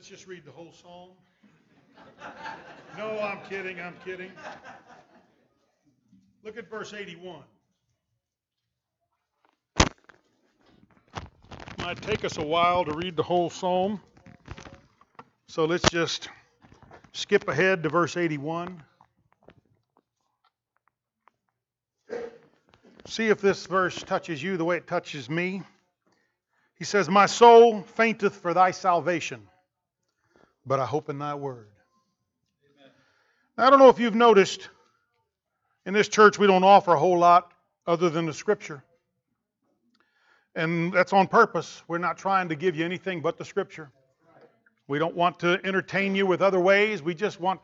Let's just read the whole psalm. No, I'm kidding. Look at verse 81. Might take us a while to read the whole psalm. So let's just skip ahead to verse 81. See if this verse touches you the way it touches me. He says, "My soul fainteth for thy salvation, but I hope in thy word." Amen. Now, I don't know if you've noticed, in this church we don't offer a whole lot other than the Scripture. And that's on purpose. We're not trying to give you anything but the Scripture. We don't want to entertain you with other ways. We just want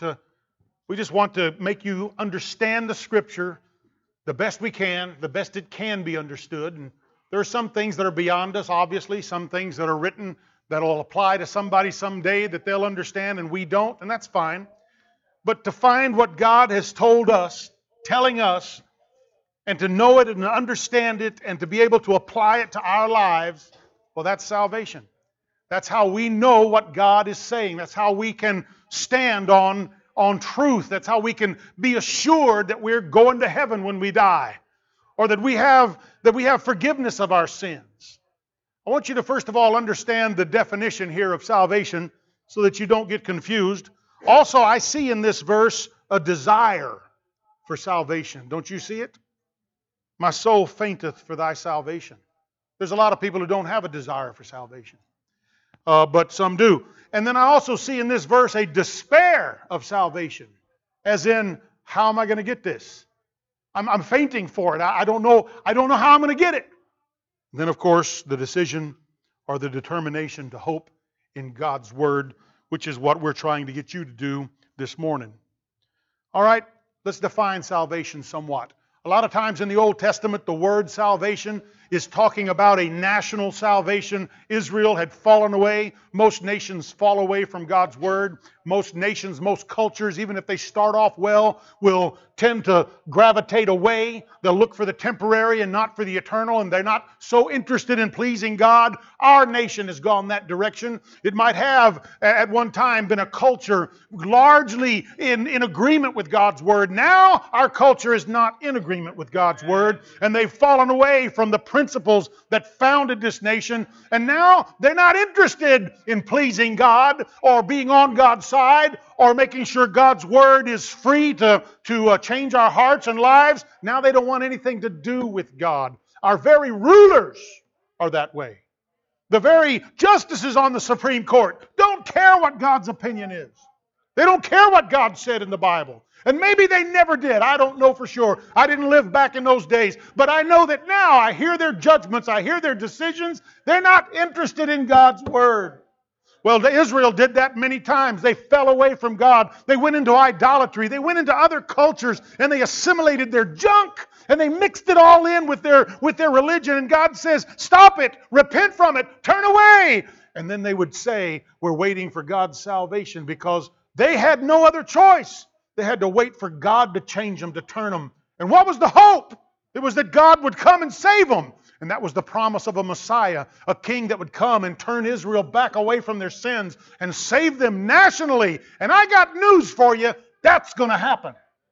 to make you understand the Scripture the best we can, the best it can be understood. And there are some things that are beyond us, obviously, some things that are written that will apply to somebody someday that they'll understand and we don't, and that's fine. But to find what God has told us, telling us, and to know it and to understand it and to be able to apply it to our lives, well, that's salvation. That's how we know what God is saying. That's how we can stand on truth. That's how we can be assured that we're going to heaven when we die, or that we have forgiveness of our sins. I want you to first of all understand the definition here of salvation so that you don't get confused. Also, I see in this verse a desire for salvation. Don't you see it? My soul fainteth for thy salvation. There's a lot of people who don't have a desire for salvation, but some do. And then I also see in this verse a despair of salvation, as in, how am I going to get this? I'm fainting for it. I don't know how I'm going to get it. And then, of course, the decision or the determination to hope in God's Word, which is what we're trying to get you to do this morning. All right, let's define salvation somewhat. A lot of times in the Old Testament, the word salvation is talking about a national salvation. Israel had fallen away. Most nations fall away from God's Word. Most nations, most cultures, even if they start off well, will tend to gravitate away. They'll look for the temporary and not for the eternal, and they're not so interested in pleasing God. Our nation has gone that direction. It might have at one time been a culture largely in agreement with God's Word. Now our culture is not in agreement with God's Word, and they've fallen away from the principles that founded this nation, and now they're not interested in pleasing God or being on God's side or making sure God's Word is free to change our hearts and lives. Now they don't want anything to do with God. Our very rulers are that way. The very justices on the Supreme Court don't care what God's opinion is. They don't care what God said in the Bible. And maybe they never did. I don't know for sure. I didn't live back in those days. But I know that now I hear their judgments. I hear their decisions. They're not interested in God's Word. Well, Israel did that many times. They fell away from God. They went into idolatry. They went into other cultures and they assimilated their junk and they mixed it all in with their religion. And God says, stop it, repent from it, turn away. And then they would say, we're waiting for God's salvation, because they had no other choice. They had to wait for God to change them, to turn them. And what was the hope? It was that God would come and save them. And that was the promise of a Messiah, a king that would come and turn Israel back away from their sins and save them nationally. And I got news for you, that's going to happen.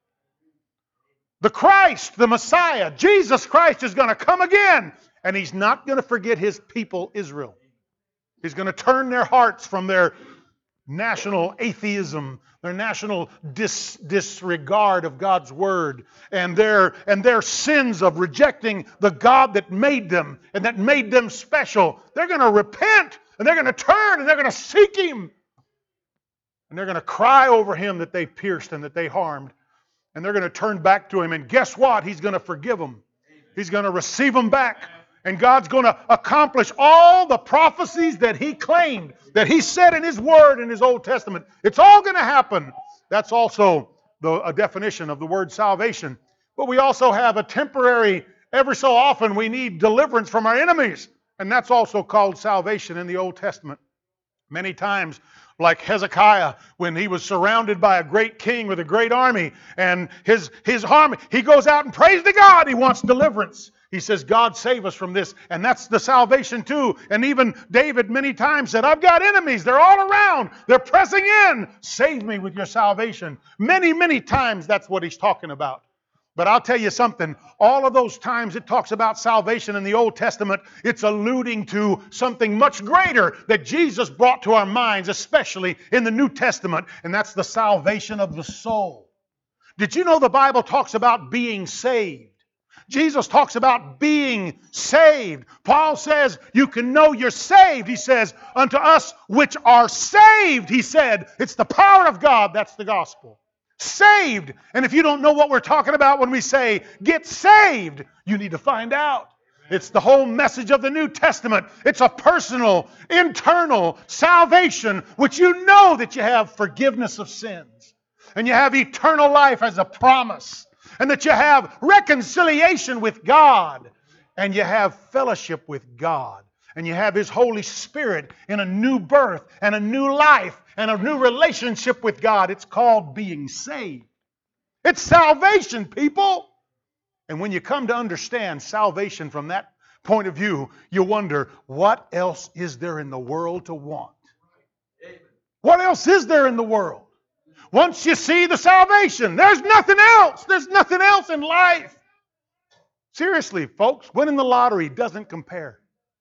The Christ, the Messiah, Jesus Christ is going to come again. And He's not going to forget His people, Israel. He's going to turn their hearts from their national atheism, their national disregard of God's Word, and their sins of rejecting the God that made them and that made them special. They're going to repent, and they're going to turn, and they're going to seek Him. And they're going to cry over Him that they pierced and that they harmed. And they're going to turn back to Him. And guess what? He's going to forgive them. He's going to receive them back. And God's going to accomplish all the prophecies that He claimed, that He said in His Word in His Old Testament. It's all going to happen. That's also a definition of the word salvation. But we also have a temporary, every so often we need deliverance from our enemies. And that's also called salvation in the Old Testament. Many times Like Hezekiah, when he was surrounded by a great king with a great army, and his army, he goes out and prays to God. He wants deliverance. He says, God, save us from this. And that's the salvation too. And even David many times said, I've got enemies. They're all around. They're pressing in. Save me with your salvation. Many, many times that's what he's talking about. But I'll tell you something, all of those times it talks about salvation in the Old Testament, it's alluding to something much greater that Jesus brought to our minds, especially in the New Testament, and that's the salvation of the soul. Did you know the Bible talks about being saved? Jesus talks about being saved. Paul says you can know you're saved. He says, unto us which are saved, he said, it's the power of God, that's the gospel. Saved. And if you don't know what we're talking about when we say get saved, you need to find out. It's the whole message of the New Testament. It's a personal, internal salvation, which you know that you have forgiveness of sins. And you have eternal life as a promise. And that you have reconciliation with God. And you have fellowship with God. And you have His Holy Spirit in a new birth and a new life and a new relationship with God. It's called being saved. It's salvation, people. And when you come to understand salvation from that point of view, you wonder, what else is there in the world to want? What else is there in the world? Once you see the salvation, there's nothing else. There's nothing else in life. Seriously, folks, winning the lottery doesn't compare.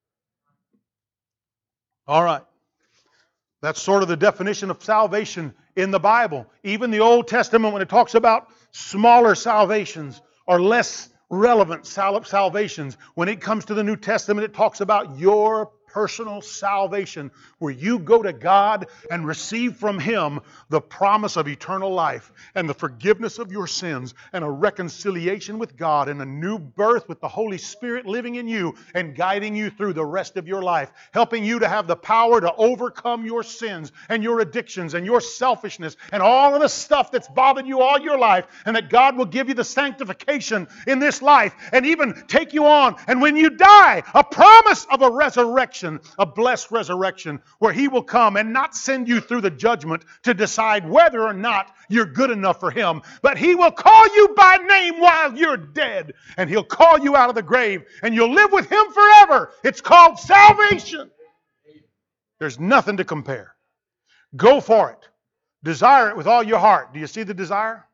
All right. That's sort of the definition of salvation in the Bible. Even the Old Testament, when it talks about smaller salvations or less relevant salvations, when it comes to the New Testament, it talks about your personal salvation, where you go to God and receive from Him the promise of eternal life and the forgiveness of your sins and a reconciliation with God and a new birth with the Holy Spirit living in you and guiding you through the rest of your life, helping you to have the power to overcome your sins and your addictions and your selfishness and all of the stuff that's bothered you all your life, and that God will give you the sanctification in this life and even take you on. And when you die, a promise of a resurrection, a blessed resurrection, where He will come and not send you through the judgment to decide whether or not you're good enough for Him, but He will call you by name while you're dead, and He'll call you out of the grave, and you'll live with Him forever. It's called salvation. There's nothing to compare. Go for it. Desire it with all your heart. Do you see the desire?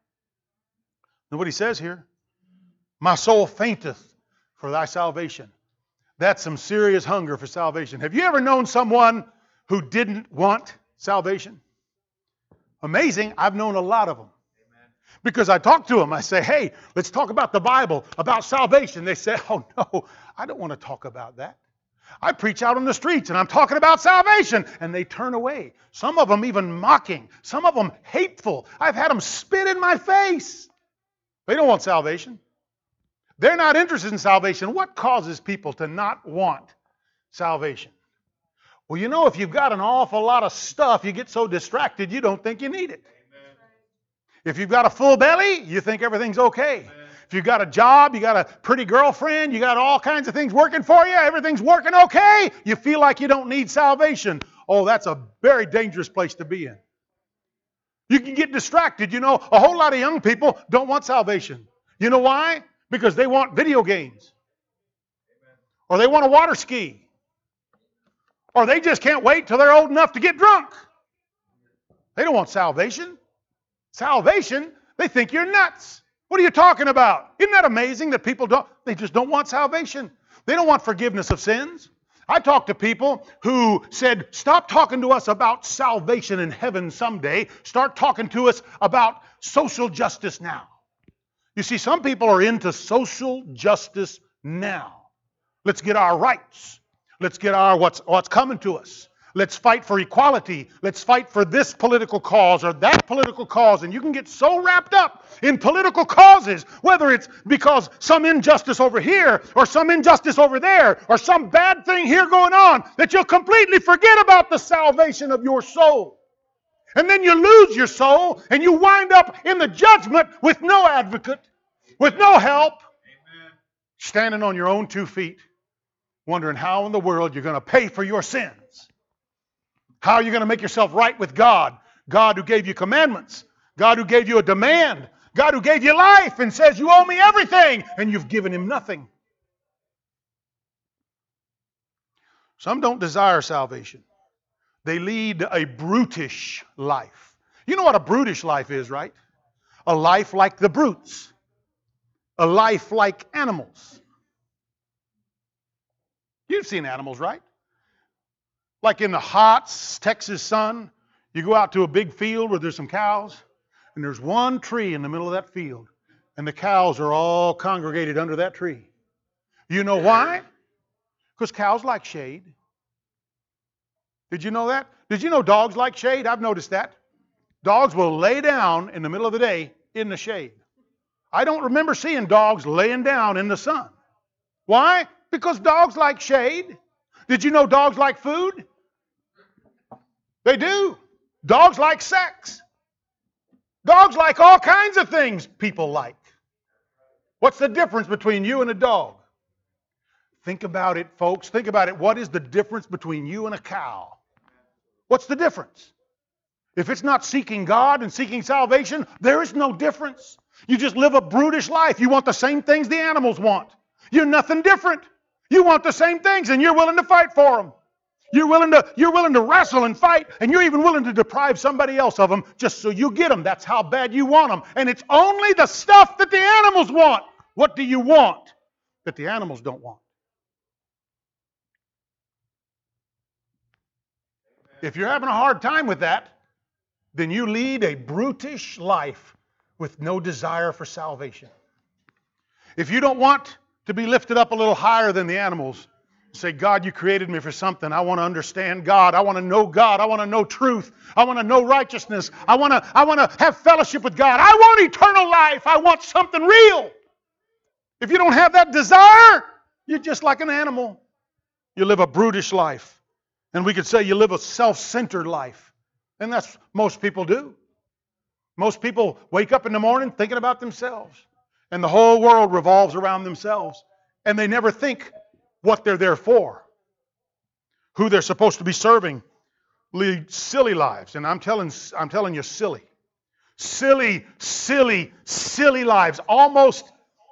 Look what He says here. My soul fainteth for thy salvation. That's some serious hunger for salvation. Have you ever known someone who didn't want salvation? Amazing. I've known a lot of them. Because I talk to them. I say, hey, let's talk about the Bible, about salvation. They say, oh no, I don't want to talk about that. I preach out on the streets and I'm talking about salvation. And they turn away. Some of them even mocking. Some of them hateful. I've had them spit in my face. They don't want salvation. They're not interested in salvation. What causes people to not want salvation? Well, you know, if you've got an awful lot of stuff, you get so distracted you don't think you need it. Amen. If you've got a full belly, you think everything's okay. Amen. If you've got a job, you got a pretty girlfriend, you got all kinds of things working for you, everything's working okay, you feel like you don't need salvation. Oh, that's a very dangerous place to be in. You can get distracted. You know, a whole lot of young people don't want salvation. You know why? Because they want video games. Or they want to water ski. Or they just can't wait till they're old enough to get drunk. They don't want salvation. Salvation, they think you're nuts. What are you talking about? Isn't that amazing that people they just don't want salvation? They don't want forgiveness of sins. I talked to people who said, stop talking to us about salvation in heaven someday. Start talking to us about social justice now. You see, some people are into social justice now. Let's get our rights. Let's get our what's coming to us. Let's fight for equality. Let's fight for this political cause or that political cause. And you can get so wrapped up in political causes, whether it's because some injustice over here or some injustice over there or some bad thing here going on, that you'll completely forget about the salvation of your soul. And then you lose your soul and you wind up in the judgment with no advocate, with no help, amen, standing on your own 2 feet, wondering how in the world you're going to pay for your sins. How are you going to make yourself right with God? God who gave you commandments. God who gave you a demand. God who gave you life and says, you owe me everything, and you've given him nothing. Some don't desire salvation. They lead a brutish life. You know what a brutish life is, right? A life like the brutes. A life like animals. You've seen animals, right? Like in the hot Texas sun, you go out to a big field where there's some cows, and there's one tree in the middle of that field, and the cows are all congregated under that tree. You know why? Because cows like shade. Did you know that? Did you know dogs like shade? I've noticed that. Dogs will lay down in the middle of the day in the shade. I don't remember seeing dogs laying down in the sun. Why? Because dogs like shade. Did you know dogs like food? They do. Dogs like sex. Dogs like all kinds of things people like. What's the difference between you and a dog? Think about it, folks. Think about it. What is the difference between you and a cow? What's the difference? If it's not seeking God and seeking salvation, there is no difference. You just live a brutish life. You want the same things the animals want. You're nothing different. You want the same things, and you're willing to fight for them. You're willing to wrestle and fight, and you're even willing to deprive somebody else of them just so you get them. That's how bad you want them. And it's only the stuff that the animals want. What do you want that the animals don't want? If you're having a hard time with that, then you lead a brutish life with no desire for salvation. If you don't want to be lifted up a little higher than the animals, say, God, you created me for something. I want to understand God. I want to know God. I want to know truth. I want to know righteousness. I want to have fellowship with God. I want eternal life. I want something real. If you don't have that desire, you're just like an animal. You live a brutish life. And we could say you live a self-centered life. And that's most people do. Most people wake up in the morning thinking about themselves. And the whole world revolves around themselves. And they never think what they're there for. Who they're supposed to be serving. Lead silly lives. And I'm telling you, silly. Silly lives. Almost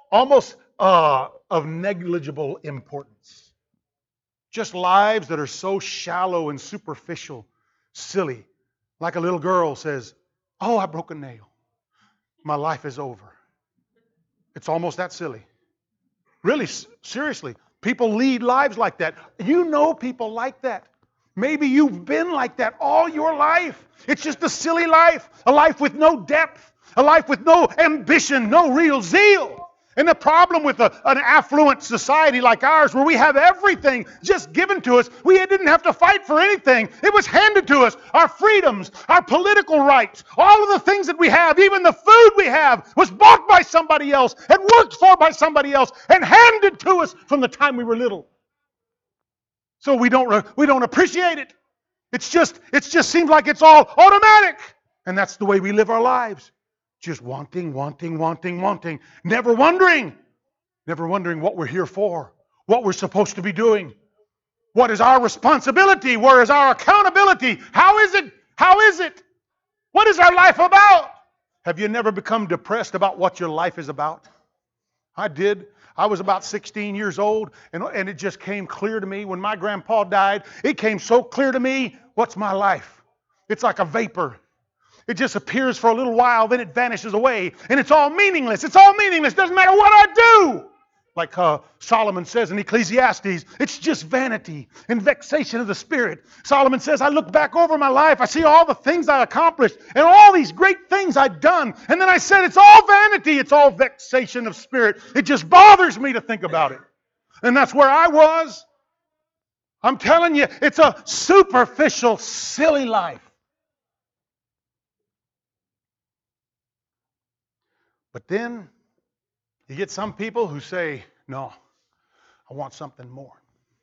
of negligible importance. Just lives that are so shallow and superficial, silly. Like a little girl says, oh, I broke a nail. My life is over. It's almost that silly. Really, seriously. People lead lives like that. You know people like that. Maybe you've been like that all your life. It's just a silly life. A life with no depth. A life with no ambition, no real zeal. And the problem with an affluent society like ours, where we have everything just given to us, we didn't have to fight for anything. It was handed to us. Our freedoms, our political rights, all of the things that we have, even the food we have, was bought by somebody else and worked for by somebody else and handed to us from the time we were little. So we don't appreciate it. It just seems like it's all automatic. And that's the way we live our lives. Just wanting. Never wondering what we're here for, what we're supposed to be doing. What is our responsibility? Where is our accountability? How is it? What is our life about? Have you never become depressed about what your life is about? I did. I was about 16 years old, and it just came clear to me when my grandpa died. It came so clear to me, what's my life? It's like a vapor. It just appears for a little while, then it vanishes away. And it's all meaningless. It's all meaningless. Doesn't matter what I do. Like Solomon says in Ecclesiastes, it's just vanity and vexation of the spirit. Solomon says, I look back over my life. I see all the things I accomplished and all these great things I've done. And then I said, it's all vanity. It's all vexation of spirit. It just bothers me to think about it. And that's where I was. I'm telling you, it's a superficial, silly life. But then you get some people who say, no, I want something more.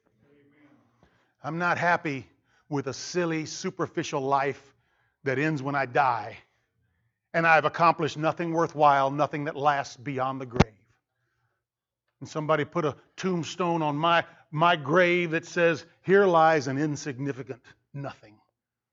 I'm not happy with a silly, superficial life that ends when I die, and I've accomplished nothing worthwhile, nothing that lasts beyond the grave. And somebody put a tombstone on my grave that says, here lies an insignificant nothing.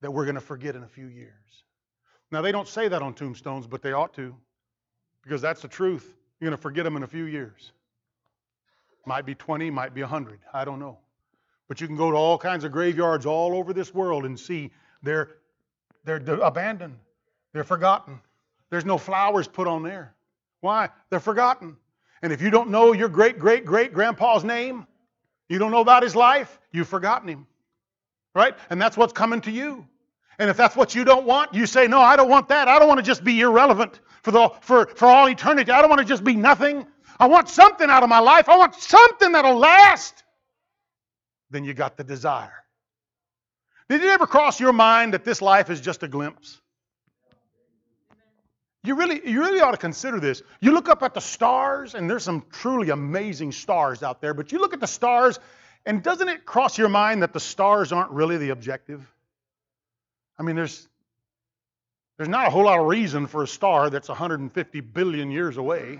that we're going to forget in a few years. Now, they don't say that on tombstones, but they ought to, because that's the truth. You're going to forget them in a few years. Might be 20, might be 100. I don't know. But you can go to all kinds of graveyards all over this world and see they're abandoned. They're forgotten. There's no flowers put on there. Why? They're forgotten. And if you don't know your great-great-great-grandpa's name, you don't know about his life, you've forgotten him. Right? And that's what's coming to you. And if that's what you don't want, you say, no, I don't want that. I don't want to just be irrelevant for all eternity. I don't want to just be nothing. I want something out of my life. I want something that'll last. Then you got the desire. Did it ever cross your mind that this life is just a glimpse? You really ought to consider this. You look up at the stars, and there's some truly amazing stars out there, but you look at the stars, and doesn't it cross your mind that the stars aren't really the objective? I mean, there's not a whole lot of reason for a star that's 150 billion years away.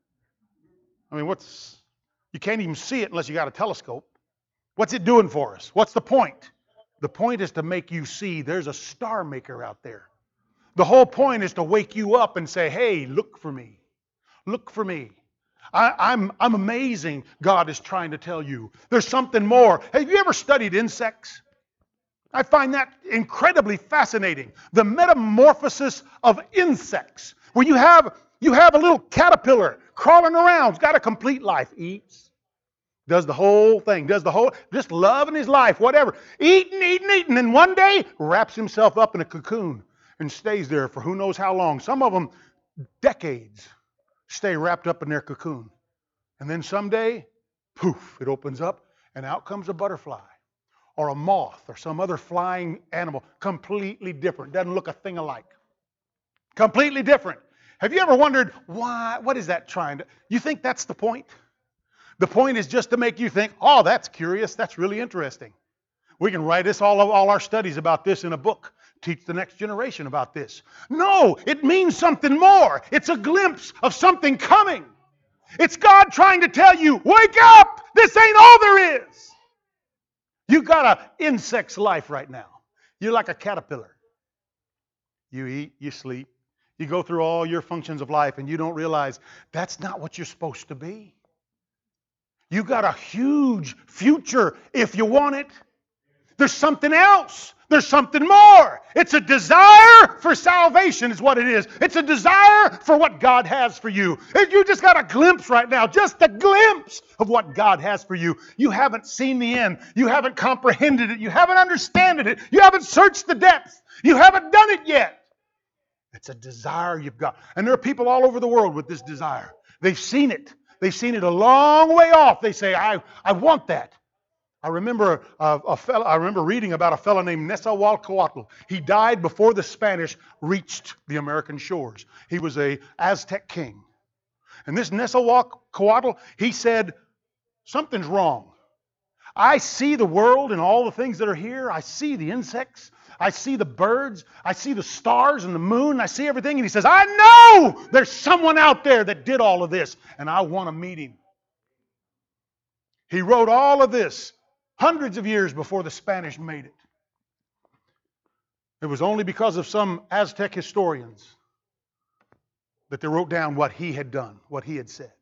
I mean, you can't even see it unless you got a telescope. What's it doing for us? What's the point? The point is to make you see there's a star maker out there. The whole point is to wake you up and say, hey, look for me. Look for me. I'm amazing, God is trying to tell you. There's something more. Have you ever studied insects? I find that incredibly fascinating. The metamorphosis of insects. Where you have a little caterpillar crawling around. It's got a complete life. Eats. Does the whole thing. Just loving his life, whatever. Eating. And one day wraps himself up in a cocoon and stays there for who knows how long. Some of them, decades, stay wrapped up in their cocoon. And then someday, poof, it opens up and out comes a butterfly or a moth or some other flying animal. Completely different. Doesn't look a thing alike. Completely different. Have you ever wondered why? What is that trying to? You think that's the point? The point is just to make you think, oh, that's curious. That's really interesting. We can write all our studies about this in a book. Teach the next generation about this. No, it means something more. It's a glimpse of something coming. It's God trying to tell you, wake up! This ain't all there is. You got an insect's life right now. You're like a caterpillar. You eat, you sleep, you go through all your functions of life, and you don't realize that's not what you're supposed to be. You got a huge future if you want it. There's something else. There's something more. It's a desire for salvation is what it is. It's a desire for what God has for you. If you just got a glimpse right now, just a glimpse of what God has for you, you haven't seen the end. You haven't comprehended it. You haven't understood it. You haven't searched the depths. You haven't done it yet. It's a desire you've got. And there are people all over the world with this desire. They've seen it. They've seen it a long way off. They say, I want that. I remember reading about a fellow named Nezahualcóyotl. He died before the Spanish reached the American shores. He was an Aztec king. And this Nezahualcóyotl, he said, something's wrong. I see the world and all the things that are here. I see the insects. I see the birds. I see the stars and the moon. I see everything. And he says, I know there's someone out there that did all of this, and I want to meet him. He wrote all of this hundreds of years before the Spanish made it. It was only because of some Aztec historians that they wrote down what he had done, what he had said.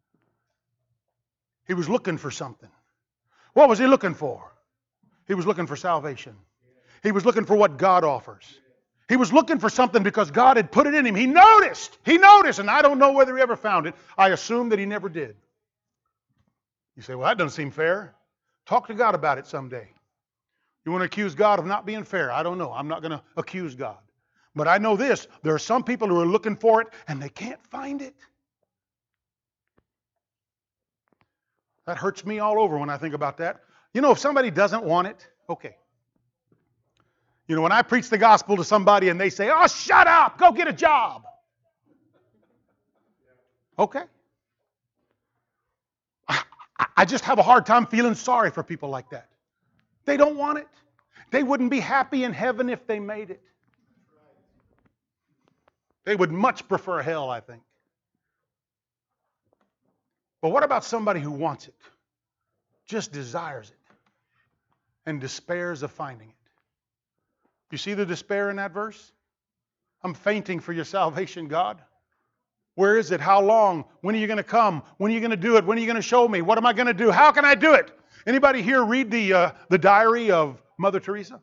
He was looking for something. What was he looking for? He was looking for salvation. He was looking for what God offers. He was looking for something because God had put it in him. He noticed, and I don't know whether he ever found it. I assume that he never did. You say, well, that doesn't seem fair. Talk to God about it someday. You want to accuse God of not being fair? I don't know. I'm not going to accuse God. But I know this. There are some people who are looking for it and they can't find it. That hurts me all over when I think about that. You know, if somebody doesn't want it, okay. You know, when I preach the gospel to somebody and they say, oh, shut up, go get a job. Okay. I just have a hard time feeling sorry for people like that. They don't want it. They wouldn't be happy in heaven if they made it. They would much prefer hell, I think. But what about somebody who wants it, just desires it, and despairs of finding it? You see the despair in that verse? I'm fainting for your salvation, God. Where is it? How long? When are you going to come? When are you going to do it? When are you going to show me? What am I going to do? How can I do it? Anybody here read the diary of Mother Teresa?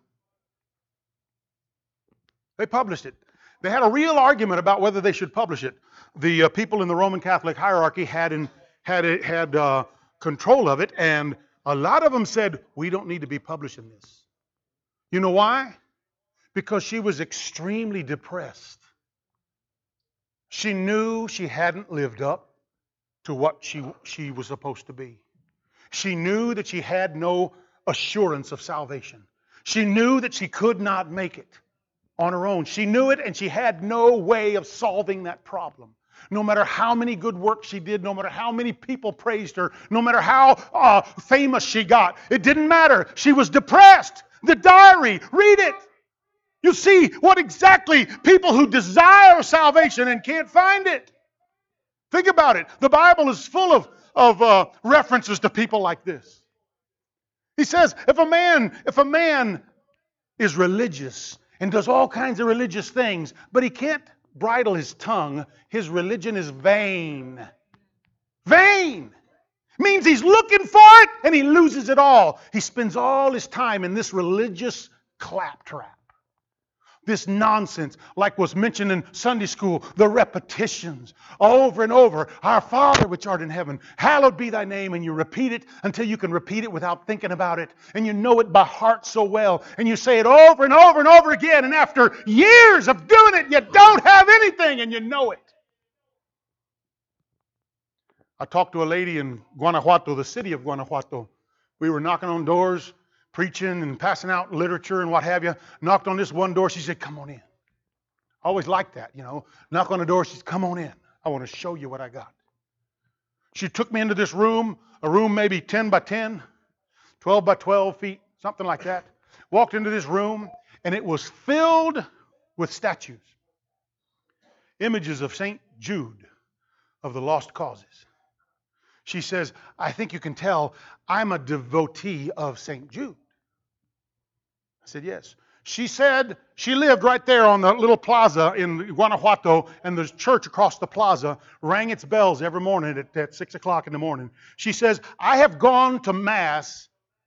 They published it. They had a real argument about whether they should publish it. The people in the Roman Catholic hierarchy had control of it, and a lot of them said, we don't need to be publishing this. You know why? Because she was extremely depressed. She knew she hadn't lived up to what she was supposed to be. She knew that she had no assurance of salvation. She knew that she could not make it on her own. She knew it, and she had no way of solving that problem. No matter how many good works she did, no matter how many people praised her, no matter how famous she got, it didn't matter. She was depressed. The diary, read it. You see what exactly people who desire salvation and can't find it. Think about it. The Bible is full of references to people like this. He says, if a man is religious and does all kinds of religious things, but he can't bridle his tongue, his religion is vain. Vain! Means he's looking for it and he loses it all. He spends all his time in this religious claptrap. This nonsense, like was mentioned in Sunday school, the repetitions over and over. Our Father which art in heaven, hallowed be thy name. And you repeat it until you can repeat it without thinking about it. And you know it by heart so well. And you say it over and over and over again. And after years of doing it, you don't have anything and you know it. I talked to a lady in Guanajuato, the city of Guanajuato. We were knocking on doors, preaching and passing out literature and what have you. Knocked on this one door. She said, come on in. I always liked that, Knock on the door. She said, come on in. I want to show you what I got. She took me into this room, a room maybe 10 by 10, 12 by 12 feet, something like that. Walked into this room, and it was filled with statues. Images of St. Jude of the Lost Causes. She says, I think you can tell I'm a devotee of St. Jude. I said, yes. She said she lived right there on the little plaza in Guanajuato, and the church across the plaza rang its bells every morning at 6 o'clock in the morning. She says, I have gone to Mass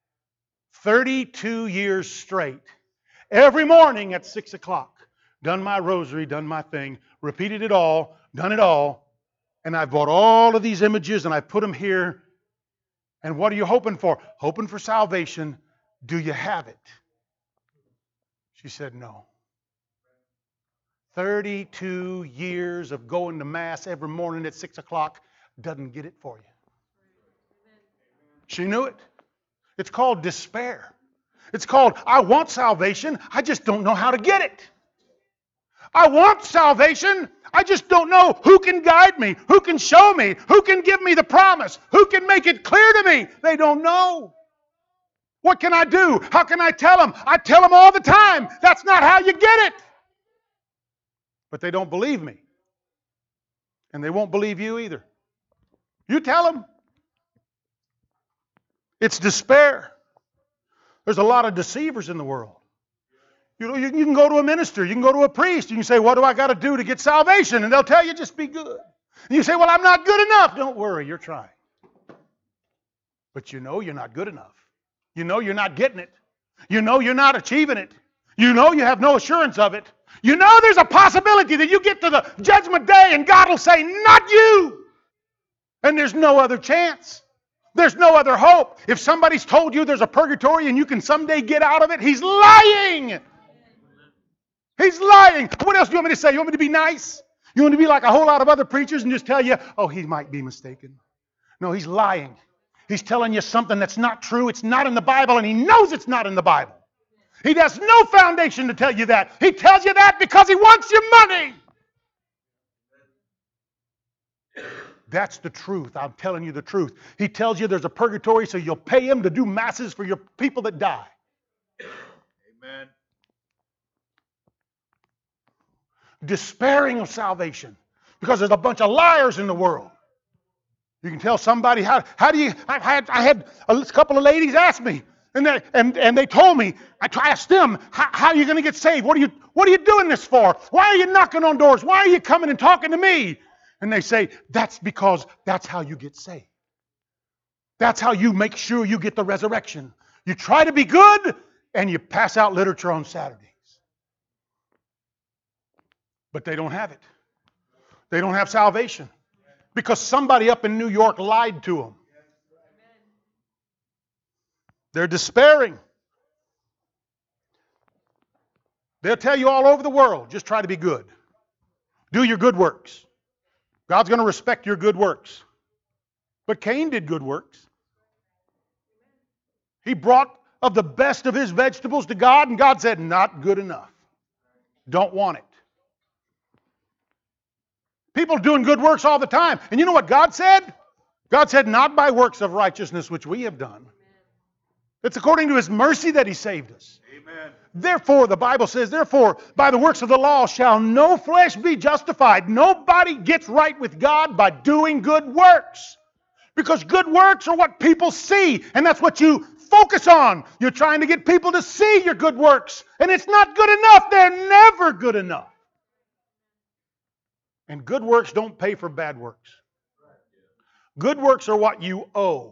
32 years straight, every morning at 6 o'clock. Done my rosary, done my thing, repeated it all, done it all, and I've bought all of these images and I put them here. And what are you hoping for? Hoping for salvation. Do you have it? She said, no. 32 years of going to Mass every morning at 6 o'clock doesn't get it for you. She knew it. It's called despair. It's called, I want salvation, I just don't know how to get it. I want salvation, I just don't know who can guide me, who can show me, who can give me the promise, who can make it clear to me. They don't know. What can I do? How can I tell them? I tell them all the time. That's not how you get it. But they don't believe me. And they won't believe you either. You tell them. It's despair. There's a lot of deceivers in the world. You can go to a minister. You can go to a priest. You can say, what do I got to do to get salvation? And they'll tell you, just be good. And you say, well, I'm not good enough. Don't worry, you're trying. But you know you're not good enough. You know you're not getting it. You know you're not achieving it. You know you have no assurance of it. You know there's a possibility that you get to the judgment day and God will say, not you. And there's no other chance. There's no other hope. If somebody's told you there's a purgatory and you can someday get out of it, he's lying. He's lying. What else do you want me to say? You want me to be nice? You want me to be like a whole lot of other preachers and just tell you, oh, he might be mistaken. No, he's lying. He's telling you something that's not true. It's not in the Bible, and he knows it's not in the Bible. He has no foundation to tell you that. He tells you that because he wants your money. That's the truth. I'm telling you the truth. He tells you there's a purgatory, so you'll pay him to do masses for your people that die. Amen. Despairing of salvation because there's a bunch of liars in the world. You can tell somebody, how do you, I had a couple of ladies ask me, And they told me, I asked them, how are you going to get saved? What are you doing this for? Why are you knocking on doors? Why are you coming and talking to me? And they say, that's because that's how you get saved. That's how you make sure you get the resurrection. You try to be good, and you pass out literature on Saturdays. But they don't have it. They don't have salvation. Because somebody up in New York lied to them. They're despairing. They'll tell you all over the world, just try to be good. Do your good works. God's going to respect your good works. But Cain did good works. He brought of the best of his vegetables to God, and God said, not good enough. Don't want it. People are doing good works all the time. And you know what God said? God said, not by works of righteousness which we have done. It's according to His mercy that He saved us. Amen. Therefore, the Bible says, therefore, by the works of the law shall no flesh be justified. Nobody gets right with God by doing good works. Because good works are what people see, and that's what you focus on. You're trying to get people to see your good works, and it's not good enough. They're never good enough. And good works don't pay for bad works. Good works are what you owe.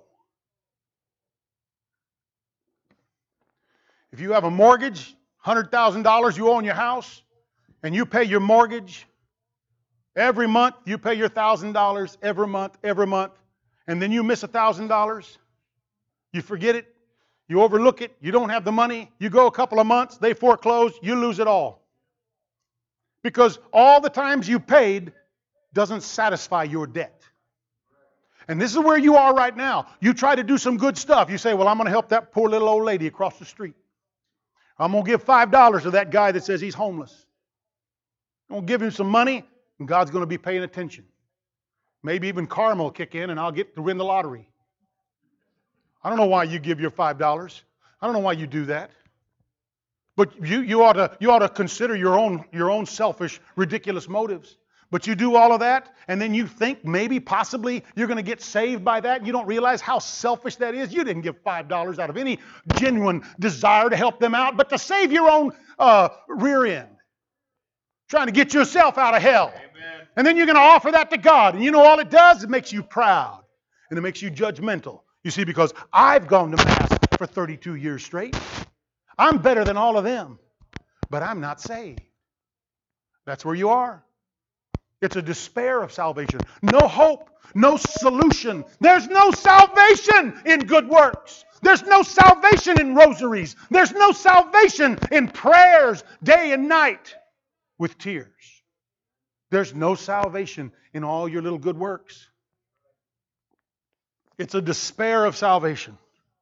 If you have a mortgage, $100,000 you owe on your house, and you pay your mortgage every month, you pay your $1,000 every month, and then you miss $1,000, you forget it, you overlook it, you don't have the money, you go a couple of months, they foreclose, you lose it all. Because all the times you paid doesn't satisfy your debt. And this is where you are right now. You try to do some good stuff. You say, well, I'm going to help that poor little old lady across the street. I'm going to give $5 to that guy that says he's homeless. I'm going to give him some money, and God's going to be paying attention. Maybe even karma will kick in, and I'll get to win the lottery. I don't know why you give your $5. I don't know why you do that. But you ought to consider your own selfish, ridiculous motives. But you do all of that, and then you think maybe, possibly, you're going to get saved by that. You don't realize how selfish that is. You didn't give $5 out of any genuine desire to help them out, but to save your own rear end. Trying to get yourself out of hell. Amen. And then you're going to offer that to God. And you know all it does? It makes you proud. And it makes you judgmental. You see, because I've gone to Mass for 32 years straight. I'm better than all of them. But I'm not saved. That's where you are. It's a despair of salvation. No hope. No solution. There's no salvation in good works. There's no salvation in rosaries. There's no salvation in prayers day and night with tears. There's no salvation in all your little good works. It's a despair of salvation.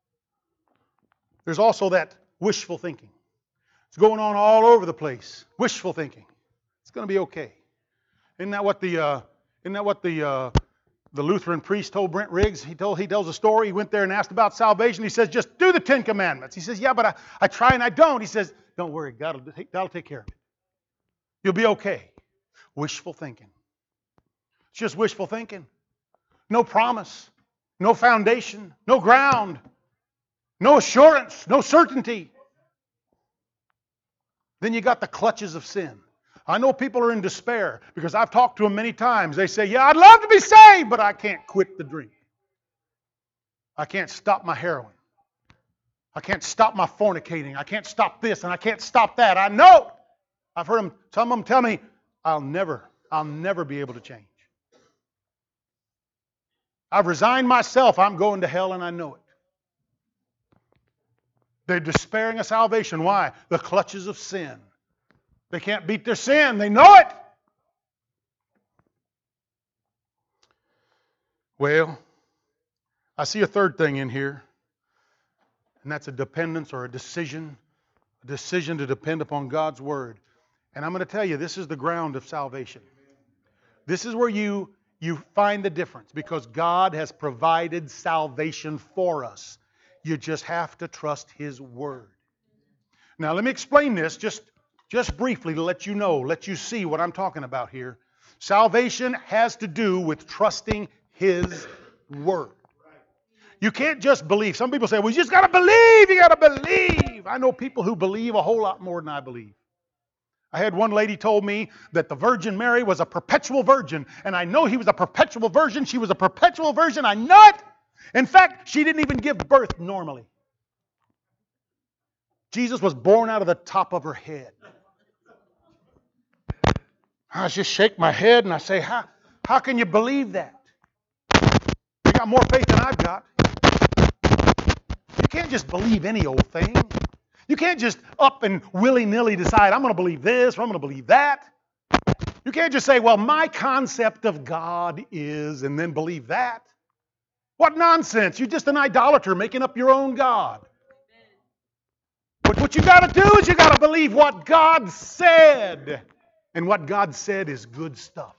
There's also that wishful thinking. It's going on all over the place. Wishful thinking. It's going to be okay. Isn't that what the Lutheran priest told Brent Riggs? He tells a story. He went there and asked about salvation. He says, just do the 10 Commandments. He says, yeah, but I try and I don't. He says, don't worry. God will take care of it. You'll be okay. Wishful thinking. It's just wishful thinking. No promise. No foundation. No ground. No assurance. No certainty. Then you got the clutches of sin. I know people are in despair because I've talked to them many times. They say, yeah, I'd love to be saved, but I can't quit the drink. I can't stop my heroin. I can't stop my fornicating. I can't stop this and I can't stop that. I know. I've heard some of them tell me, I'll never be able to change. I've resigned myself. I'm going to hell and I know it. They're despairing of salvation. Why? The clutches of sin. They can't beat their sin. They know it. Well, I see a third thing in here, and that's a dependence or a decision to depend upon God's Word. And I'm going to tell you, this is the ground of salvation. This is where you find the difference, because God has provided salvation for us. You just have to trust His Word. Now, let me explain this just briefly to let you know, let you see what I'm talking about here. Salvation has to do with trusting His Word. You can't just believe. Some people say, well, you just got to believe. You got to believe. I know people who believe a whole lot more than I believe. I had one lady told me that the Virgin Mary was a perpetual virgin. And I know he was a perpetual virgin. She was a perpetual virgin. I know it. In fact, she didn't even give birth normally. Jesus was born out of the top of her head. I just shake my head and I say, how can you believe that? You got more faith than I've got. You can't just believe any old thing. You can't just up and willy-nilly decide, I'm going to believe this or I'm going to believe that. You can't just say, well, my concept of God is, and then believe that. What nonsense. You're just an idolater making up your own God. But what you got to do is you got to believe what God said. And what God said is good stuff.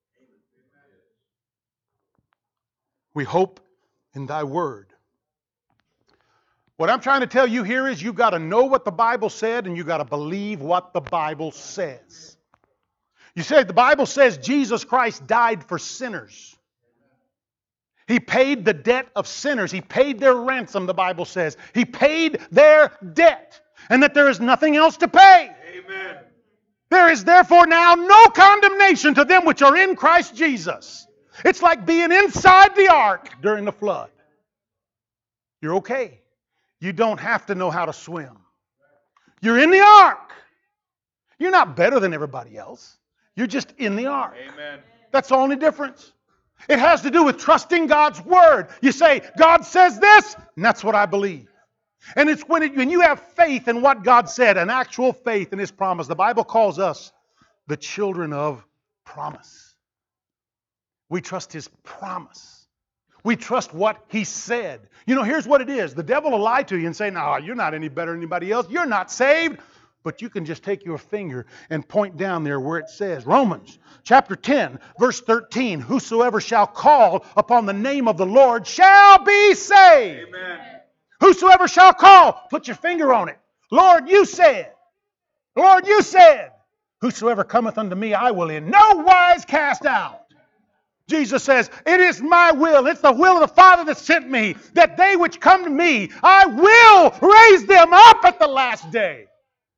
We hope in thy word. What I'm trying to tell you here is you've got to know what the Bible said and you've got to believe what the Bible says. You say the Bible says Jesus Christ died for sinners. He paid the debt of sinners. He paid their ransom, the Bible says. He paid their debt. And that there is nothing else to pay. Amen. There is therefore now no condemnation to them which are in Christ Jesus. It's like being inside the ark during the flood. You're okay. You don't have to know how to swim. You're in the ark. You're not better than everybody else. You're just in the ark. Amen. That's the only difference. It has to do with trusting God's word. You say, God says this, and that's what I believe. And it's when you have faith in what God said, an actual faith in His promise. The Bible calls us the children of promise. We trust His promise. We trust what He said. You know, here's what it is. The devil will lie to you and say, no, you're not any better than anybody else. You're not saved. But you can just take your finger and point down there where it says, Romans chapter 10, verse 13, whosoever shall call upon the name of the Lord shall be saved. Amen. Whosoever shall call, put your finger on it. Lord, you said. Lord, you said. Whosoever cometh unto me, I will in no wise cast out. Jesus says, it is my will, it's the will of the Father that sent me, that they which come to me, I will raise them up at the last day.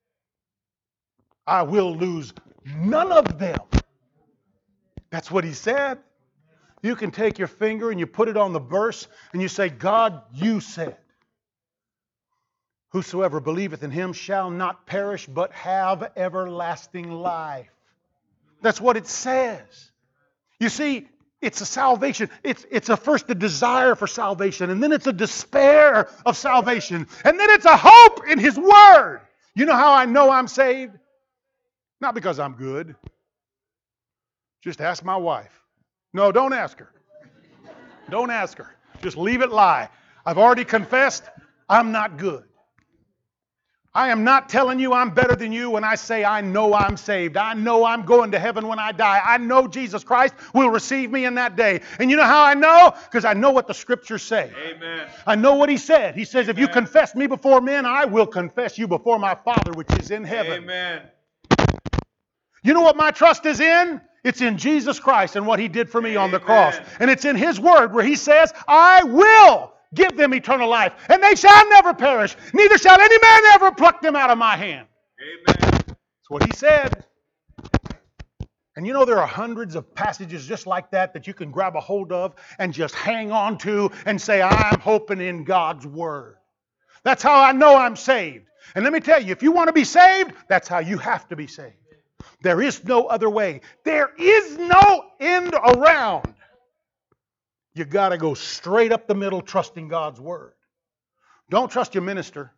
I will lose none of them. That's what He said. You can take your finger and you put it on the verse and you say, God, you said. Whosoever believeth in Him shall not perish, but have everlasting life. That's what it says. You see, it's a salvation. It's first a desire for salvation, and then it's a despair of salvation, and then it's a hope in His Word. You know how I know I'm saved? Not because I'm good. Just ask my wife. No, don't ask her. Don't ask her. Just leave it lie. I've already confessed I'm not good. I am not telling you I'm better than you when I say I know I'm saved. I know I'm going to heaven when I die. I know Jesus Christ will receive me in that day. And you know how I know? Because I know what the Scriptures say. Amen. I know what He said. He says, if you confess me before men, I will confess you before my Father which is in heaven. Amen. You know what my trust is in? It's in Jesus Christ and what He did for me on the cross. And it's in His Word where He says, I will give them eternal life, and they shall never perish, neither shall any man ever pluck them out of my hand. Amen. That's what He said. And you know there are hundreds of passages just like that you can grab a hold of and just hang on to and say, I'm hoping in God's Word. That's how I know I'm saved. And let me tell you, if you want to be saved, that's how you have to be saved. There is no other way. There is no end around. You got to go straight up the middle trusting God's Word. Don't trust your minister.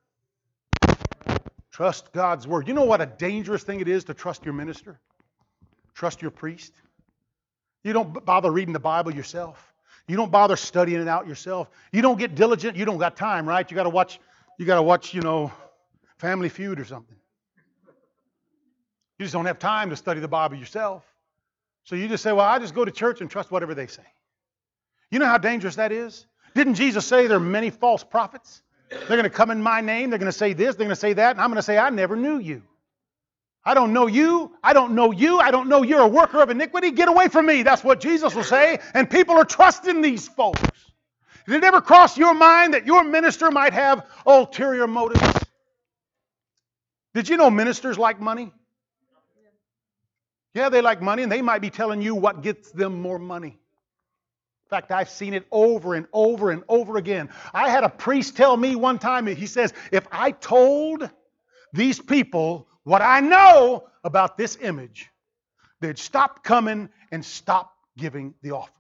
Trust God's Word. You know what a dangerous thing it is to trust your minister? Trust your priest. You don't bother reading the Bible yourself. You don't bother studying it out yourself. You don't get diligent. You don't got time, right? You got to watch, Family Feud or something. You just don't have time to study the Bible yourself. So you just say, well, I just go to church and trust whatever they say. You know how dangerous that is? Didn't Jesus say there are many false prophets? They're going to come in my name. They're going to say this. They're going to say that. And I'm going to say, I never knew you. I don't know you. I don't know you. I don't know you're a worker of iniquity. Get away from me. That's what Jesus will say. And people are trusting these folks. Did it ever cross your mind that your minister might have ulterior motives? Did you know ministers like money? Yeah, they like money, and they might be telling you what gets them more money. In fact, I've seen it over and over and over again. I had a priest tell me one time, he says, if I told these people what I know about this image, they'd stop coming and stop giving the offerings.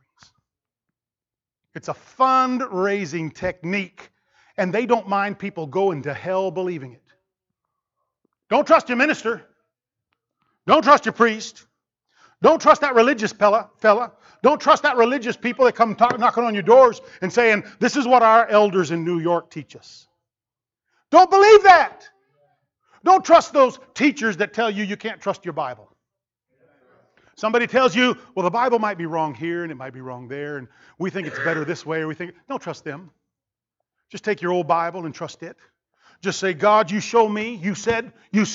It's a fundraising technique, and they don't mind people going to hell believing it. Don't trust your minister. Don't trust your priest. Don't trust that religious fella. Don't trust that religious people that come knocking on your doors and saying, this is what our elders in New York teach us. Don't believe that. Don't trust those teachers that tell you you can't trust your Bible. Somebody tells you, well, the Bible might be wrong here and it might be wrong there, and we think it's better this way, or we think, don't trust them. Just take your old Bible and trust it. Just say, God, you show me. You said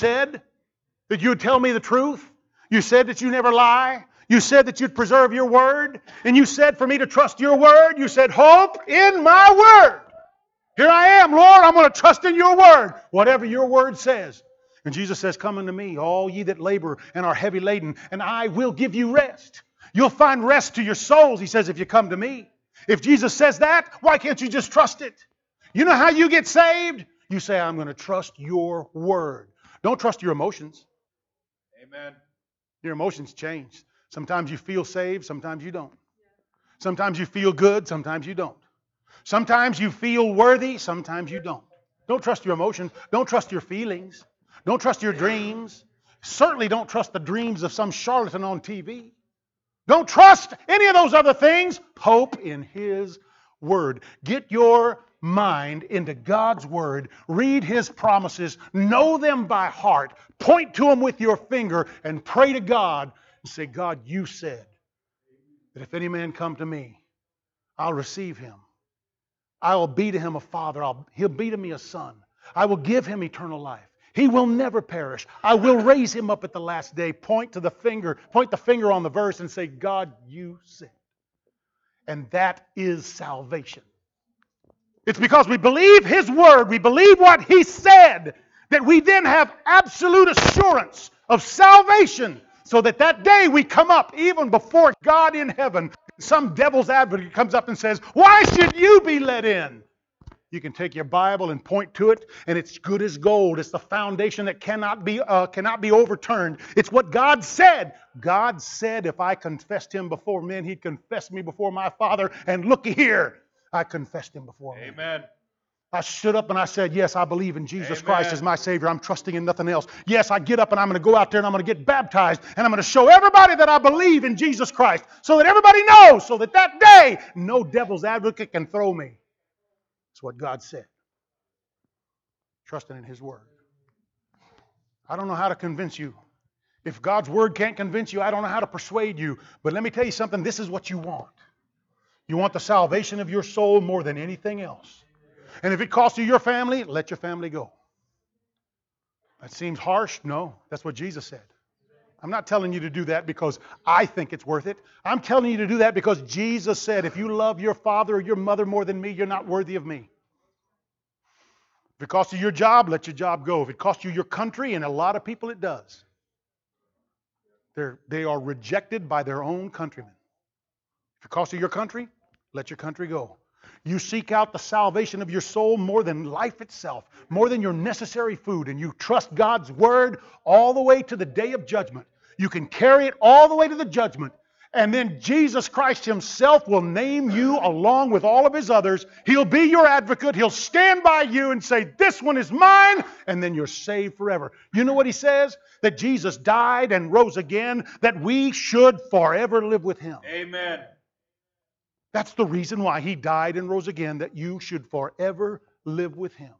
that you would tell me the truth. You said that you never lie. You said that you'd preserve your word. And you said for me to trust your word. You said, hope in my word. Here I am, Lord. I'm going to trust in your word. Whatever your word says. And Jesus says, come unto me, all ye that labor and are heavy laden, and I will give you rest. You'll find rest to your souls, he says, if you come to me. If Jesus says that, why can't you just trust it? You know how you get saved? You say, I'm going to trust your word. Don't trust your emotions. Amen. Your emotions change. Sometimes you feel saved, sometimes you don't. Sometimes you feel good, sometimes you don't. Sometimes you feel worthy, sometimes you don't. Don't trust your emotions. Don't trust your feelings. Don't trust your dreams. Certainly don't trust the dreams of some charlatan on TV. Don't trust any of those other things. Hope in His Word. Get your mind into God's Word. Read His promises. Know them by heart. Point to them with your finger and pray to God and say, God, you said that if any man come to me, I'll receive him. I will be to him a father. He'll be to me a son. I will give him eternal life. He will never perish. I will raise him up at the last day. Point the finger on the verse and say, God, you said. And that is salvation. It's because we believe His Word, we believe what He said, that we then have absolute assurance of salvation, so that day we come up even before God in heaven. Some devil's advocate comes up and says, why should you be let in? You can take your Bible and point to it, and it's good as gold. It's the foundation that cannot be overturned. It's what God said. God said if I confessed Him before men, He'd confess me before my Father. And looky here, I confessed Him before men. Amen. I stood up and I said, yes, I believe in Jesus Christ as my Savior. I'm trusting in nothing else. Yes, I get up and I'm going to go out there and I'm going to get baptized. And I'm going to show everybody that I believe in Jesus Christ. So that everybody knows. So that day, no devil's advocate can throw me. That's what God said. Trusting in His Word. I don't know how to convince you. If God's Word can't convince you, I don't know how to persuade you. But let me tell you something. This is what you want. You want the salvation of your soul more than anything else. And if it costs you your family, let your family go. That seems harsh? No, that's what Jesus said. I'm not telling you to do that because I think it's worth it. I'm telling you to do that because Jesus said, if you love your father or your mother more than me, you're not worthy of me. If it costs you your job, let your job go. If it costs you your country, and a lot of people it does, they are rejected by their own countrymen. If it costs you your country, let your country go. You seek out the salvation of your soul more than life itself, more than your necessary food, and you trust God's Word all the way to the day of judgment. You can carry it all the way to the judgment, and then Jesus Christ Himself will name you along with all of His others. He'll be your advocate. He'll stand by you and say, this one is mine, and then you're saved forever. You know what He says? That Jesus died and rose again, that we should forever live with Him. Amen. That's the reason why He died and rose again, that you should forever live with Him.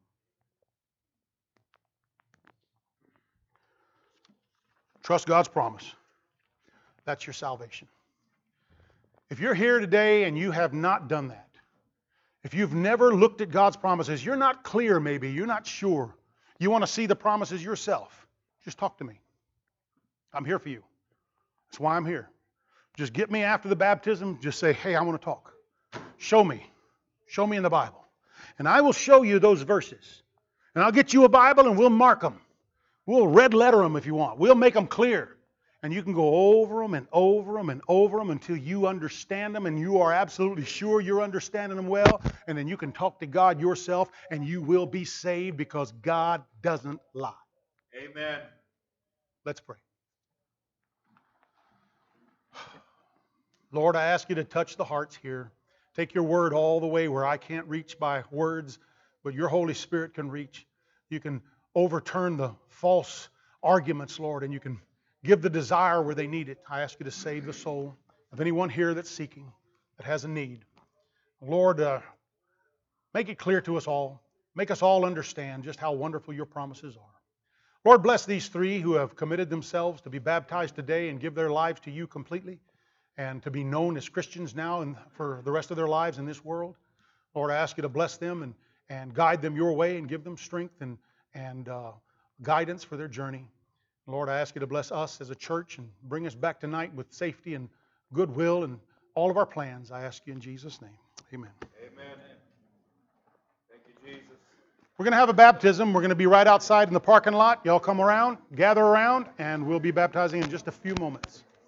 Trust God's promise. That's your salvation. If you're here today and you have not done that, if you've never looked at God's promises, you're not clear maybe, you're not sure, you want to see the promises yourself, just talk to me. I'm here for you. That's why I'm here. Just get me after the baptism. Just say, hey, I want to talk. Show me. Show me in the Bible. And I will show you those verses. And I'll get you a Bible and we'll mark them. We'll red letter them if you want. We'll make them clear. And you can go over them and over them and over them until you understand them and you are absolutely sure you're understanding them well. And then you can talk to God yourself and you will be saved because God doesn't lie. Amen. Let's pray. Lord, I ask you to touch the hearts here. Take your word all the way where I can't reach by words, but your Holy Spirit can reach. You can overturn the false arguments, Lord, and you can give the desire where they need it. I ask you to save the soul of anyone here that's seeking, that has a need. Lord, make it clear to us all. Make us all understand just how wonderful your promises are. Lord, bless these three who have committed themselves to be baptized today and give their lives to you completely and to be known as Christians now and for the rest of their lives in this world. Lord, I ask you to bless them and guide them your way and give them strength and guidance for their journey. Lord, I ask you to bless us as a church and bring us back tonight with safety and goodwill and all of our plans. I ask you in Jesus' name. Amen. Amen. Thank you, Jesus. We're going to have a baptism. We're going to be right outside in the parking lot. Y'all come around, gather around, and we'll be baptizing in just a few moments.